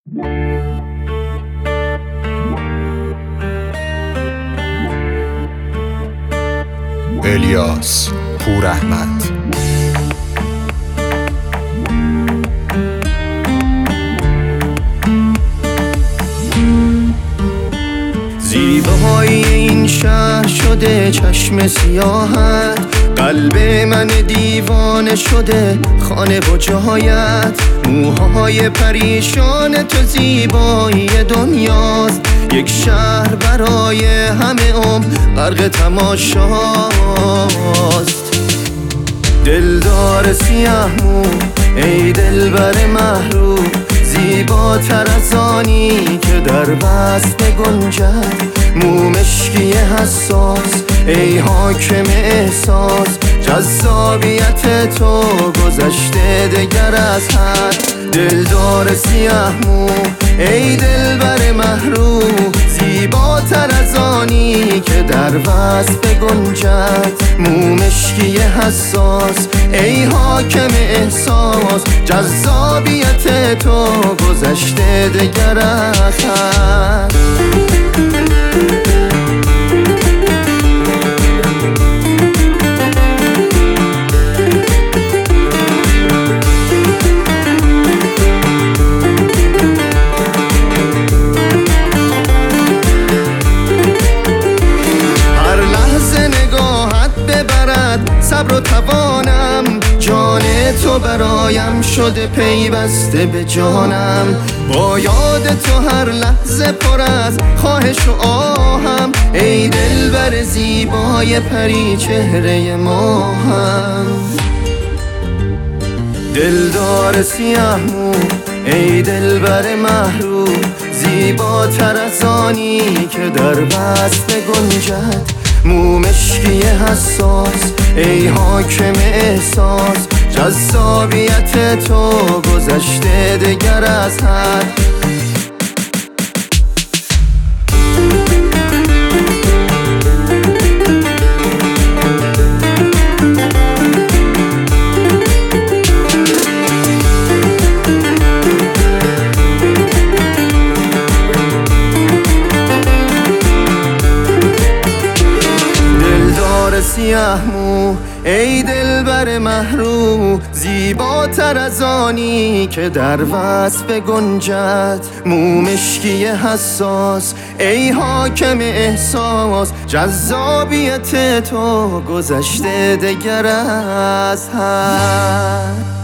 الیاس پوراحمد. زیبایی این شهر شده چشم سیاحت، قلب من دیوانه شده خانه و جایت. موهای پریشان تو زیبایی دنیاست، یک شهر برای همه عمر غرق تماشاست. دلدار سیاه مو ای دلبر محروم، زیباتر از آنی که در وصف گنجد. مو مشکی حساس ای حاکم احساس، جذابیت تو گذشته دگر از حد. دلدار سیاه مو ای دلبر محروم، زیباتر از آنی که در وصف گنجد. مو مشکی حساس ای حاکم احساس، جذابیت تو گذشته دگر از حد. صبر و توانم، جان تو برایم شده پیوسته به جانم. با یاد تو هر لحظه پر از خواهش و آهم، ای دلبر زیبای پری چهره ماهم. دلدار سیاه مو ای دلبر محروم، زیباتر از آنی که در وصف گنجد. مو مشکی حساس ای حاکم احساس، جذابیت تو گذشته دگر از حد. سیاه مو ای دلبر محروم، زیباتر از آنی که در وصف گنجد. مو مشکی حساس ای حاکم احساس، جذابیت تو گذشته دگر از حد.